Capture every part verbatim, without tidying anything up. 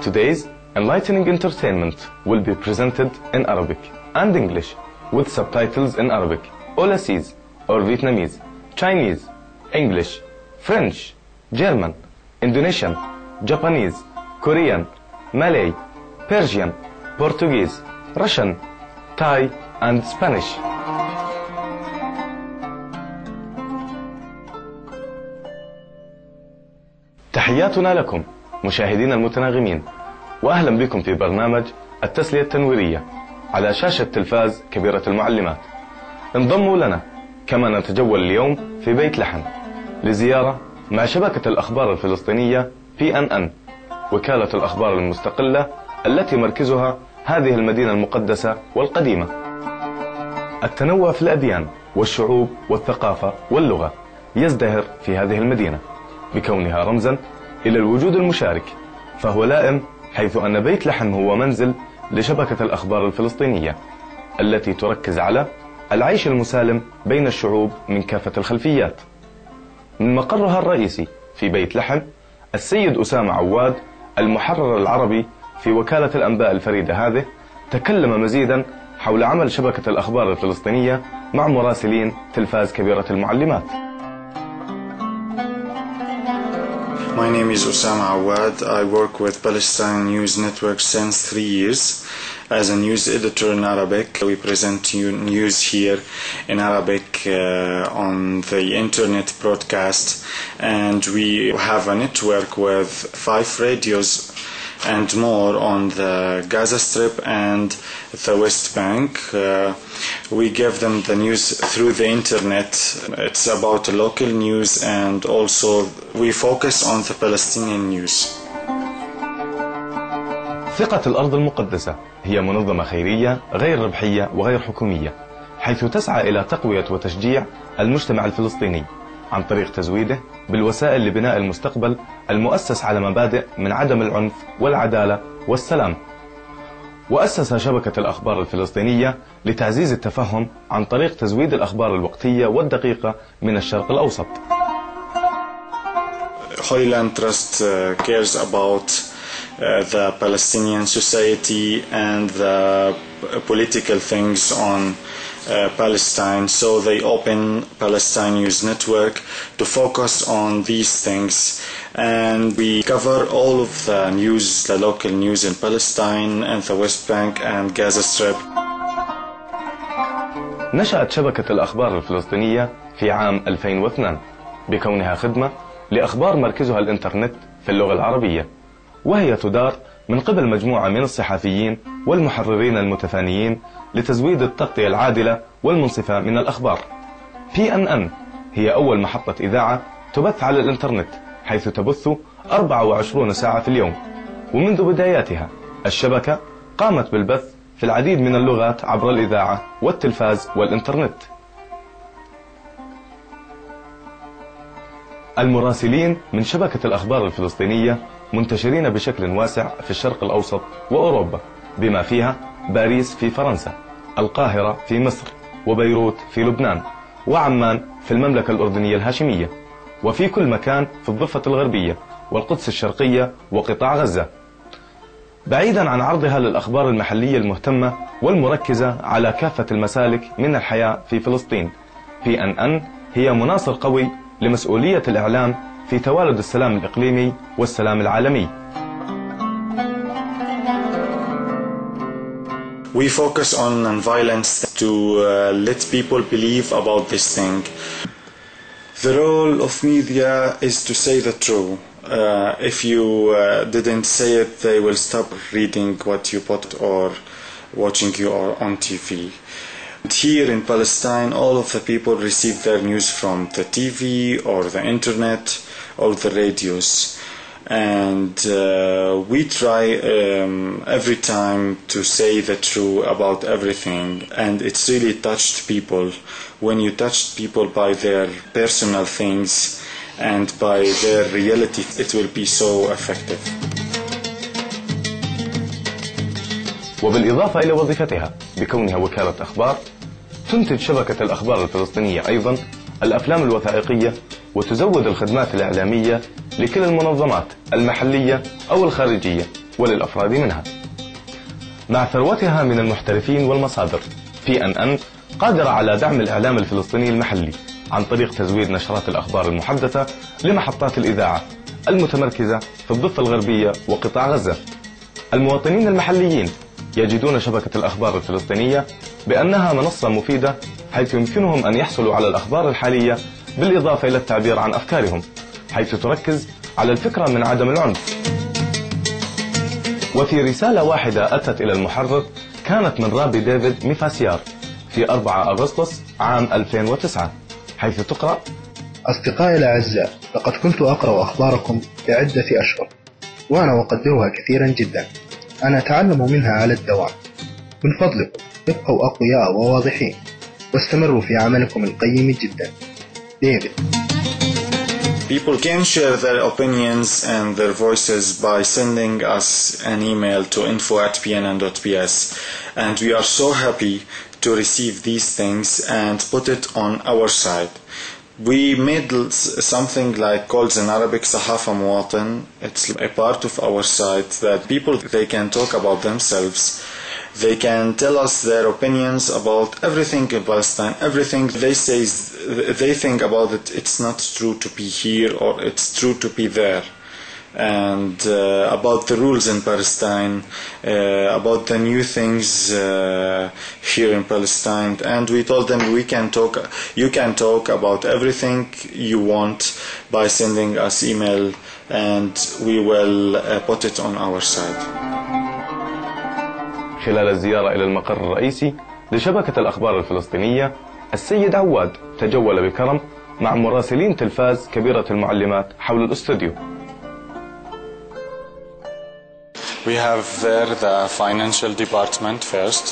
Today's enlightening entertainment will be presented in Arabic and English with subtitles in Arabic, Aulacese or Vietnamese, Chinese, English, French, German, Indonesian, Japanese, Korean, Malay, Persian, Portuguese, Russian, Thai and Spanish. تحياتنا لكم مشاهدينا المتناغمين، وأهلا بكم في برنامج التسلية التنويرية على شاشة تلفاز كبيرة المعلمات. انضموا لنا كما نتجول اليوم في بيت لحم لزيارة مع شبكة الأخبار الفلسطينية بي إن إن، وكالة الأخبار المستقلة التي مركزها هذه المدينة المقدسة والقديمة. التنوع في الأديان والشعوب والثقافة واللغة يزدهر في هذه المدينة بكونها رمزا إلى الوجود المشارك، فهو لائم حيث أن بيت لحم هو منزل لشبكة الأخبار الفلسطينية التي تركز على العيش المسالم بين الشعوب من كافة الخلفيات. من مقرها الرئيسي في بيت لحم، السيد أسامة عواد المحرر العربي في وكالة الأنباء الفريدة هذه تكلم مزيدا حول عمل شبكة الأخبار الفلسطينية مع مراسلين تلفاز كبيرة المعلمات. My name is Osama Awad. I work with Palestine News Network since three years as a news editor in Arabic. We present you news here in Arabic uh, on the internet broadcast, and we have a network with five radios and more on the Gaza Strip and the West Bank. Uh, we give them the news through the internet. It's about local news, and also we focus on the Palestinian news. ثقة الأرض المقدسة هي منظمة خيرية غير ربحية وغير حكومية، حيث تسعى إلى تقوية وتشجيع المجتمع الفلسطيني عن طريق تزويده بالوسائل لبناء المستقبل المؤسس على مبادئ من عدم العنف والعدالة والسلام. وأسس شبكة الأخبار الفلسطينية لتعزيز التفهم عن طريق تزويد الأخبار الوقتية والدقيقة من الشرق الأوسط. Holy Land Trust uh, cares about uh, the Palestinian society and the political things on Uh, Palestine, so they open Palestine News Network to focus on these things, and we cover all of the news, the local news in Palestine and the West Bank and Gaza Strip. نشأت شبكة الأخبار الفلسطينية في عام ألفين واثنين بكونها خدمة لأخبار مركزها الإنترنت في اللغة العربية، وهي تدار من قبل مجموعة من الصحفيين والمحررين المتفانيين لتزويد التغطية العادلة والمنصفة من الأخبار. بي إن إن هي أول محطة إذاعة تبث على الإنترنت، حيث تبث أربعة وعشرين ساعة في اليوم، ومنذ بداياتها الشبكة قامت بالبث في العديد من اللغات عبر الإذاعة والتلفاز والإنترنت. المراسلين من شبكة الأخبار الفلسطينية منتشرين بشكل واسع في الشرق الأوسط وأوروبا، بما فيها باريس في فرنسا، القاهرة في مصر، وبيروت في لبنان، وعمان في المملكة الأردنية الهاشمية، وفي كل مكان في الضفة الغربية والقدس الشرقية وقطاع غزة. بعيدا عن عرضها للأخبار المحلية المهتمة والمركزة على كافة المسالك من الحياة في فلسطين، بي إن إن هي مناصر قوي لمسؤولية الإعلام في توالد السلام الإقليمي والسلام العالمي. We focus on non-violence to uh, let people believe about this thing. The role of media is to say the truth. Uh, if you uh, didn't say it, they will stop reading what you put or watching you on T V. Here in Palestine, all of the people receive their news from the T V or the internet or the radios. And uh, we try um, every time to say the truth about everything, and it's really touched people. When you touch people by their personal things and by their reality, it will be so effective. وبالإضافة إلى وظيفتها بكونها وكالة أخبار، تنتج شبكة الأخبار الفلسطينية أيضا الأفلام الوثائقية، وتزود الخدمات الإعلامية لكل المنظمات المحلية أو الخارجية وللأفراد منها. مع ثروتها من المحترفين والمصادر، بي إن إن قادرة على دعم الإعلام الفلسطيني المحلي عن طريق تزويد نشرات الأخبار المحدثة لمحطات الإذاعة المتمركزة في الضفة الغربية وقطاع غزة. المواطنين المحليين يجدون شبكة الأخبار الفلسطينية بأنها منصة مفيدة، حيث يمكنهم أن يحصلوا على الأخبار الحالية بالإضافة إلى التعبير عن أفكارهم، حيث تركز على الفكرة من عدم العنف. وفي رسالة واحدة أتت إلى المحرر كانت من رابي ديفيد ميفاسيار في أربعة أغسطس عام ألفين وتسعة، حيث تقرأ: أصدقائي الأعزاء، لقد كنت أقرأ أخباركم لعدة أشهر وأنا أقدرها كثيرا جدا. أنا أتعلم منها على الدوام. من فضلكم ابقوا أقوياء وواضحين واستمروا في عملكم القيم جدا. ديفيد. People can share their opinions and their voices by sending us an email to info at p n n dot p s, and we are so happy to receive these things and put it on our site. We made something like called in Arabic Sahafa Muwatin. It's a part of our site that people, they can talk about themselves. They can tell us their opinions about everything in Palestine. Everything they say, they think about it, it's not true to be here or it's true to be there. And uh, about the rules in Palestine, uh, about the new things uh, here in Palestine. And we told them we can talk, you can talk about everything you want by sending us email, and we will uh, put it on our site. خلال الزيارة إلى المقر الرئيسي لشبكة الأخبار الفلسطينية، السيد عواد تجول بكرم مع مراسلين تلفاز كبيرة المعلمات حول الاستوديو. We have there the financial department first.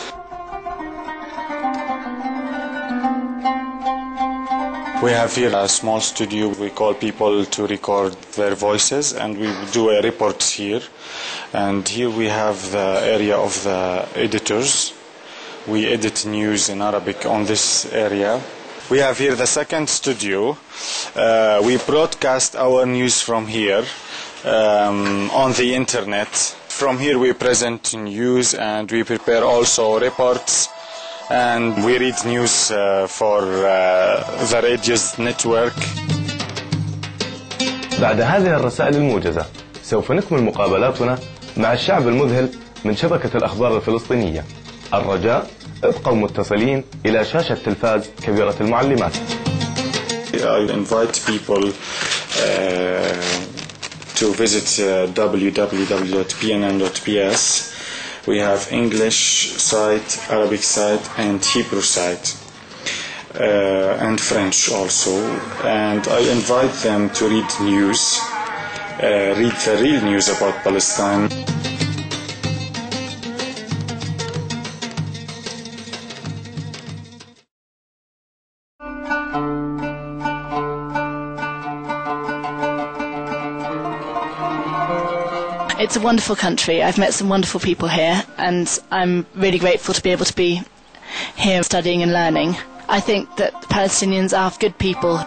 We have here a small studio. We call people to record their voices and we do a report here. And here we have the area of the editors. We edit news in Arabic on this area. We have here the second studio. Uh, we broadcast our news from here. Um, on the internet. From here we present news and we prepare also reports and we read news uh, for uh, the Radios network. بعد هذه الرسائل الموجزة سوف نكمل مقابلاتنا مع الشعب المذهل من شبكة الأخبار الفلسطينية. الرجاء ابقوا متصلين إلى شاشة تلفاز كبيرة المعلمات. I invite people uh, to visit uh, w w w dot p n n dot p s. We have English site, Arabic site, and Hebrew site, uh, and French also. And I invite them to read news, uh, read the real news about Palestine. It's a wonderful country. I've met some wonderful people here and I'm really grateful to be able to be here studying and learning. I think that the Palestinians are good people.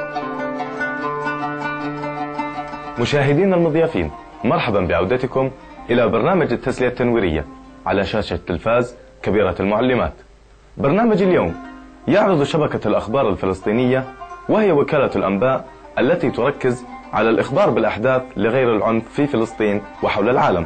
مشاهدينا المضيافين، مرحبا بعودتكم إلى برنامج التسلية التنويرية على شاشة تلفاز كبيرة المعلمات. برنامج اليوم يعرض شبكة الأخبار الفلسطينية، وهي وكالة الأنباء التي تركز على الإخبار بالأحداث لغير العنف في فلسطين وحول العالم.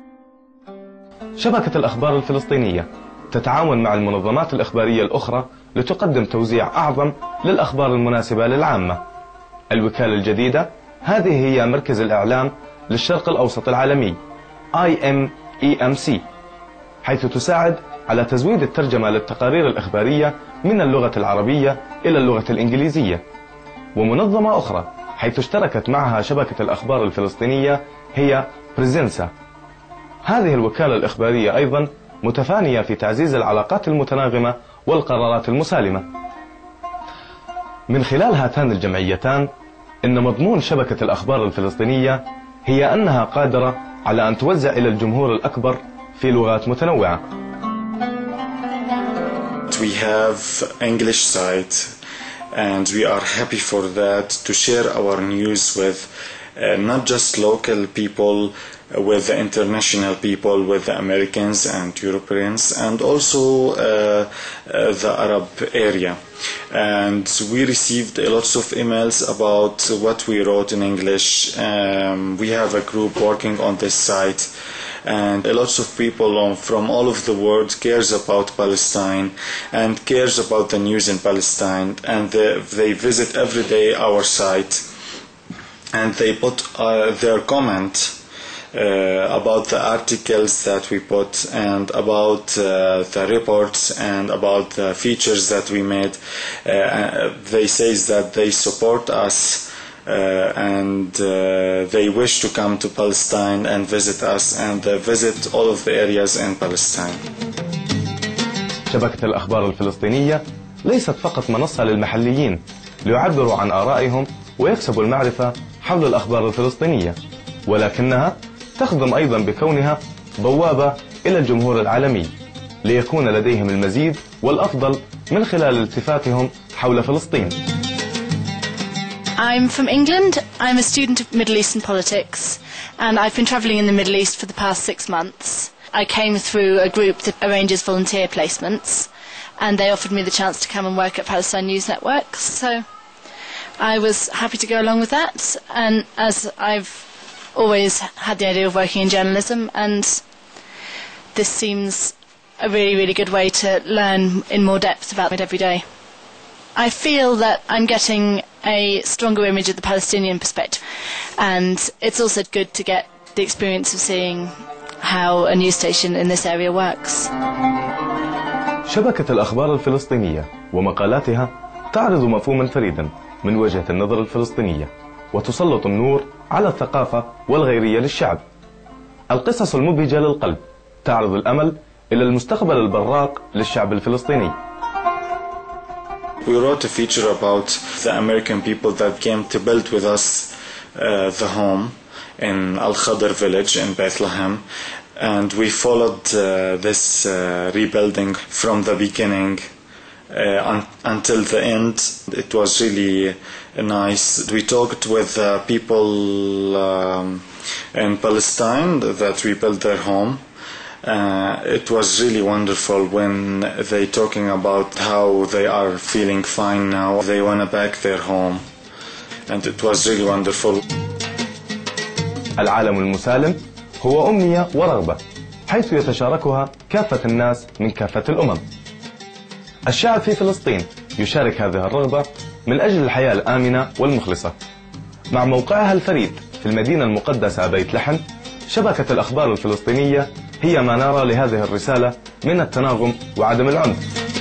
شبكة الأخبار الفلسطينية تتعاون مع المنظمات الإخبارية الأخرى لتقدم توزيع أعظم للأخبار المناسبة للعامة. الوكالة الجديدة هذه هي مركز الإعلام للشرق الأوسط العالمي آي إم إي إم سي، حيث تساعد على تزويد الترجمة للتقارير الإخبارية من اللغة العربية إلى اللغة الإنجليزية. ومنظمة أخرى حيث اشتركت معها شبكة الأخبار الفلسطينية هي بريزنسا. هذه الوكالة الإخبارية أيضا متفانية في تعزيز العلاقات المتناغمة والقرارات المسالمة. من خلال هاتان الجمعيتان إن مضمون شبكة الأخبار الفلسطينية هي أنها قادرة على أن توزع إلى الجمهور الأكبر في لغات متنوعة. We have English site and we are happy for that to share our news with uh, not just local people, uh, with the international people, with the Americans and Europeans, and also uh, uh, the Arab area. And we received lots of emails about what we wrote in English. Um, we have a group working on this site, and lots of people from all over the world cares about Palestine and cares about the news in Palestine, and they, they visit every day our site, and they put uh, their comment uh, about the articles that we put, and about uh, the reports, and about the features that we made. Uh, they say that they support us, Uh, and uh, they wish to come to Palestine and visit us, and uh, visit all of the areas in Palestine. شبكة الأخبار الفلسطينية ليست فقط منصة للمحليين ليعبروا عن آرائهم ويكسبوا المعرفة حول الأخبار الفلسطينية، ولكنها تخدم أيضا بكونها بوابة إلى الجمهور العالمي ليكون لديهم المزيد والأفضل من خلال التفاتهم حول فلسطين. I'm from England. I'm a student of Middle Eastern politics, and I've been travelling in the Middle East for the past six months. I came through a group that arranges volunteer placements, and they offered me the chance to come and work at Palestine News Network, so I was happy to go along with that. And as I've always had the idea of working in journalism, and this seems a really, really good way to learn in more depth about it every day. I feel that I'm getting a stronger image of the Palestinian perspective, and it's also good to get the experience of seeing how a news station in this area works. شبكة الأخبار الفلسطينية ومقالاتها تعرض مفهوما فريدا من وجهة النظر الفلسطينية، وتسلط النور على الثقافة والغيرية للشعب. القصص المبهجة للقلب تعرض الأمل إلى المستقبل البراق للشعب الفلسطيني. We wrote a feature about the American people that came to build with us uh, the home in Al Khadr village in Bethlehem, and we followed uh, this uh, rebuilding from the beginning uh, un until the end. It was really nice. We talked with uh, people um, in Palestine that rebuilt their home. Uh, it was really wonderful when they talking about how they are feeling fine now. They want to back their home, and it was really wonderful. العالم المسالم هو أمنية ورغبة، حيث يتشاركها كافة الناس من كافة الأمم. الشعب في فلسطين يشارك هذه الرغبة من أجل الحياة الآمنة والمخلصة. مع موقعها الفريد في المدينة المقدسة بيت لحم، شبكة الأخبار الفلسطينية هي ما نرى لهذه الرسالة من التناغم وعدم العنف.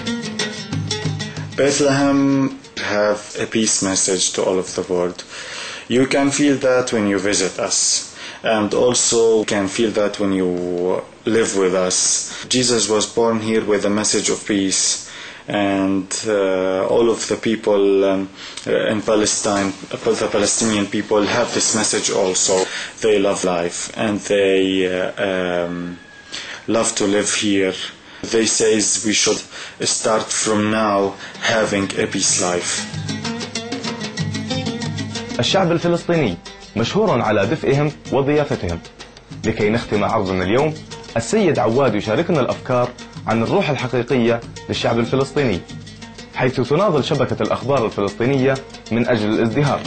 Bethlehem have a peace message to all of the world. You can feel that when you visit us, and also can feel that when you live with us. Jesus was born here with a message of peace, and uh, all of the people um, in Palestine, the Palestinian people, have this message also. They love life, and they uh, um, love to live here. They say we should start from now having a peace life. الشعب الفلسطيني مشهور على دفئهم وضيافتهم. لكي نختم عرضنا اليوم، السيد عواد يشاركنا الأفكار عن الروح الحقيقية للشعب الفلسطيني، حيث تناضل شبكة الأخبار الفلسطينية من أجل الازدهار.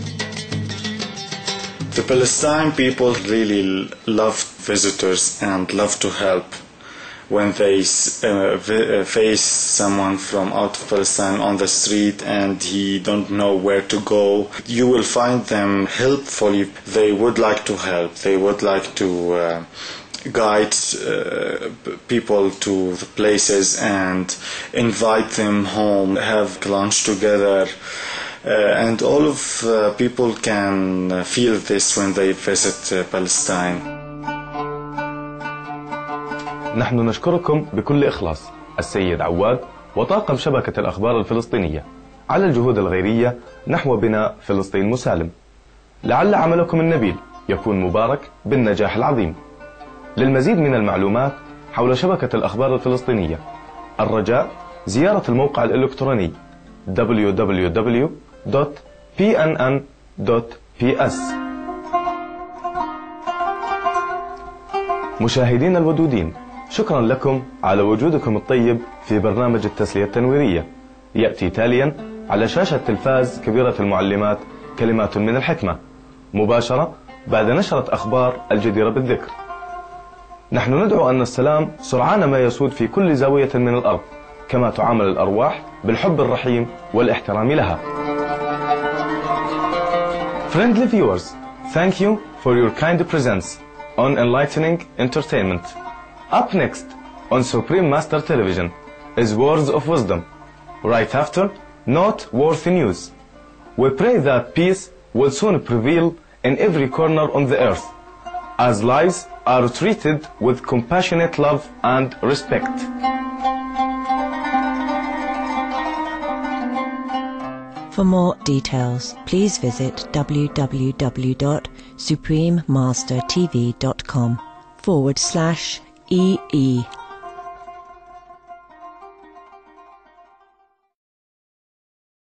The Palestine people really love visitors and love to help. When they uh, face someone from out of Palestine on the street and he don't know where to go, you will find them helpful. They would like to help. They would like to uh, guide uh, people to the places and invite them home, have lunch together. Uh, and all of uh, people can feel this when they visit uh, Palestine. نحن نشكركم بكل إخلاص السيد عواد وطاقم شبكة الأخبار الفلسطينية على الجهود الغيرية نحو بناء فلسطين مسالم. لعل عملكم النبيل يكون مبارك بالنجاح العظيم. للمزيد من المعلومات حول شبكة الأخبار الفلسطينية، الرجاء زيارة الموقع الإلكتروني دبليو دبليو دبليو دوت بي إن إن دوت بي إس. مشاهدينا الودودين، شكرا لكم على وجودكم الطيب في برنامج التسلية التنويرية. يأتي تاليا على شاشة تلفاز كبيرة المعلمات كلمات من الحكمة، مباشرة بعد نشرة أخبار الجديرة بالذكر. نحن ندعو أن السلام سرعان ما يسود في كل زاوية من الأرض، كما تعامل الأرواح بالحب الرحيم والاحترام لها. Friendly viewers, thank you for your kind presence on Enlightening Entertainment. Up next on Supreme Master Television is Words of Wisdom. Right after, noteworthy news. We pray that peace will soon prevail in every corner on the earth, as lives are treated with compassionate love and respect. For more details, please visit w w w dot supreme master t v dot com forward slash E E